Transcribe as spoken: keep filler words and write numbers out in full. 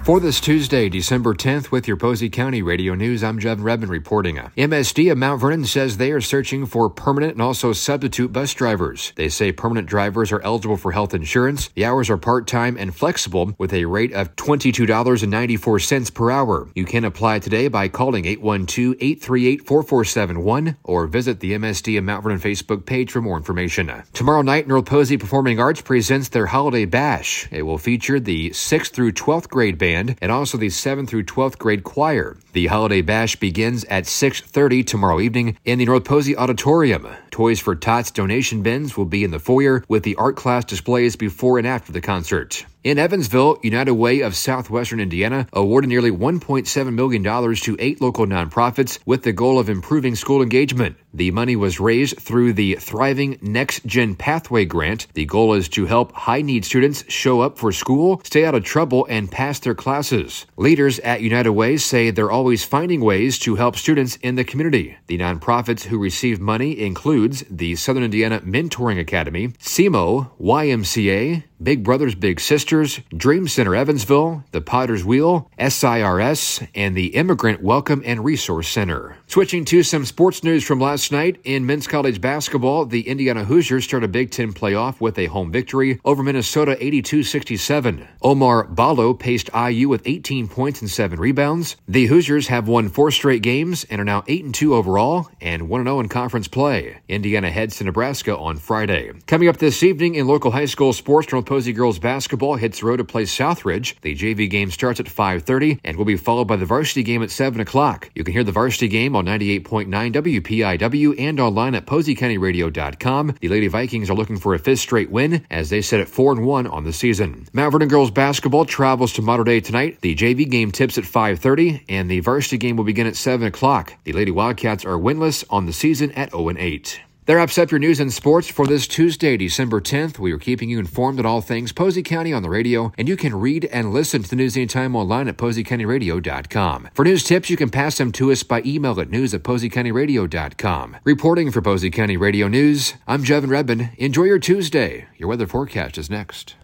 For this Tuesday, December tenth, with your Posey County Radio News, I'm Jeff Redmond reporting. M S D of Mount Vernon says they are searching for permanent and also substitute bus drivers. They say permanent drivers are eligible for health insurance. The hours are part-time and flexible with a rate of twenty-two dollars and ninety-four cents per hour. You can apply today by calling eight one two, eight three eight, four four seven one or visit the M S D of Mount Vernon Facebook page for more information. Tomorrow night, North Posey Performing Arts presents their Holiday Bash. It will feature the sixth through twelfth grade band and also the seventh through twelfth grade choir. The Holiday Bash begins at six thirty tomorrow evening in the North Posey Auditorium. Toys for Tots donation bins will be in the foyer with the art class displays before and after the concert. In Evansville, United Way of Southwestern Indiana awarded nearly one point seven million dollars to eight local nonprofits with the goal of improving school engagement. The money was raised through the Thriving Next Gen Pathway Grant. The goal is to help high-need students show up for school, stay out of trouble, and pass their classes. Leaders at United Way say they're always finding ways to help students in the community. The nonprofits who receive money includes the Southern Indiana Mentoring Academy, S E M O, Y M C A, Big Brothers Big Sisters, Dream Center Evansville, the Potter's Wheel, S I R S, and the Immigrant Welcome and Resource Center. Switching to some sports news from last night, in men's college basketball, the Indiana Hoosiers start a Big Ten playoff with a home victory over Minnesota eighty-two sixty-seven. Omar Ballo paced I U with eighteen points and seven rebounds. The Hoosiers have won four straight games and are now eight and two overall and one and oh in conference play. Indiana heads to Nebraska on Friday. Coming up this evening in local high school sports, North Posey girls basketball hits the road to play Southridge. The J V game starts at five thirty and will be followed by the varsity game at seven o'clock. You can hear the varsity game on ninety-eight point nine W P I W and online at posey county radio dot com. The Lady Vikings are looking for a fifth straight win as they sit at four and one on the season. Mount Vernon girls basketball travels to Mater Dei tonight. The J V game tips at five thirty and the varsity game will begin at seven o'clock. The Lady Wildcats are winless on the season at oh and eight. That wraps up your news and sports for this Tuesday, December tenth. We are keeping you informed on all things Posey County on the radio, and you can read and listen to the news anytime online at posey county radio dot com. For news tips, you can pass them to us by email at news at posey county radio dot com. Reporting for Posey County Radio News, I'm Jevin Redmond. Enjoy your Tuesday. Your weather forecast is next.